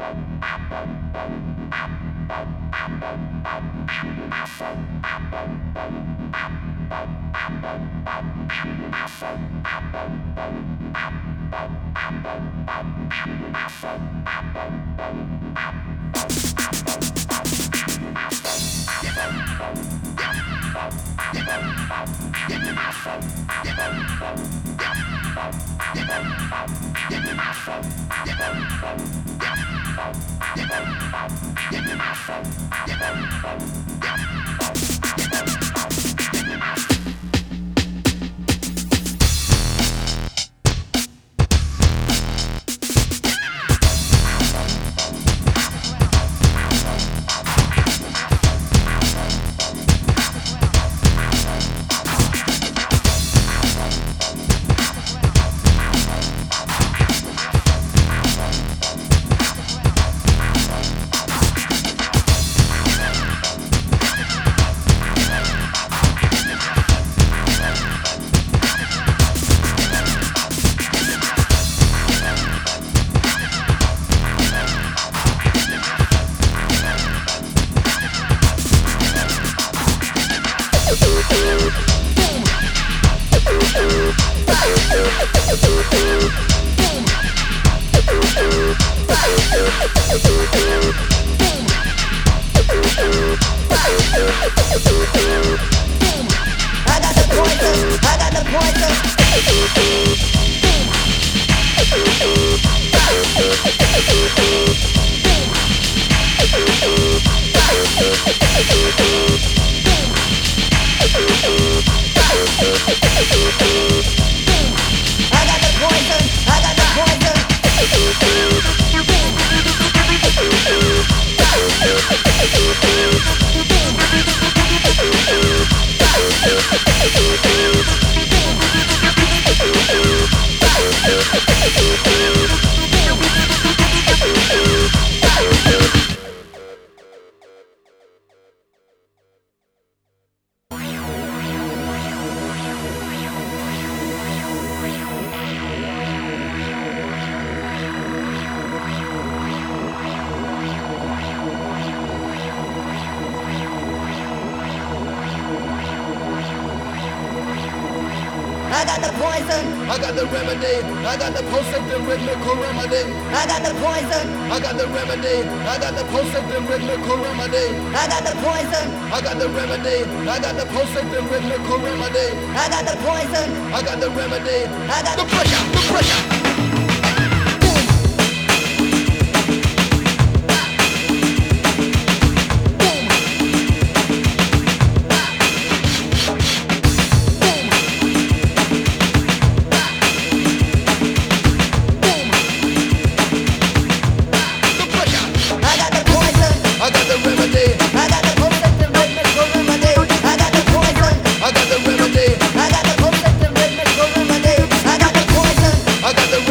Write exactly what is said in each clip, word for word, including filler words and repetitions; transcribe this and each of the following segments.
I got the poison. I got the remedy. I got the pulsating rhythmical remedy. I got the poison. I got the remedy. I got the pulsating rhythmical remedy. I got the poison. I got the remedy. I got the pulsating rhythmical remedy. I got the poison. I got the remedy. I got the pressure. The pressure. I got the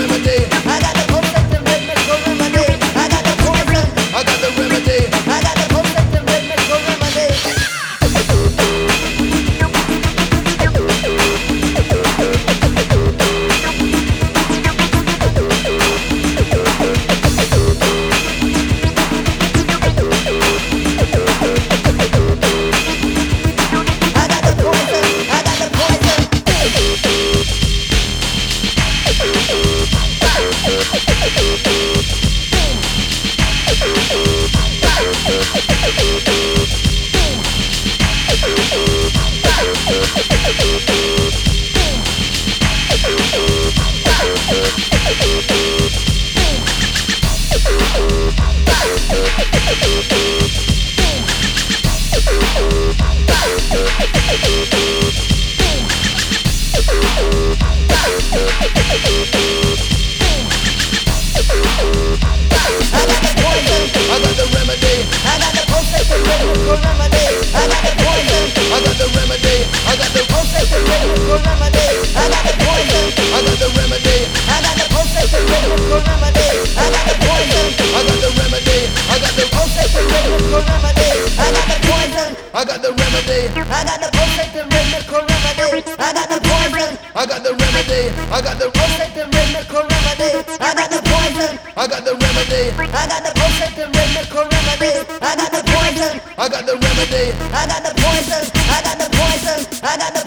remedy. I got the potion and rhythmical remedy. I got the poison. I got the remedy. I got the poison. I got the poison. I got the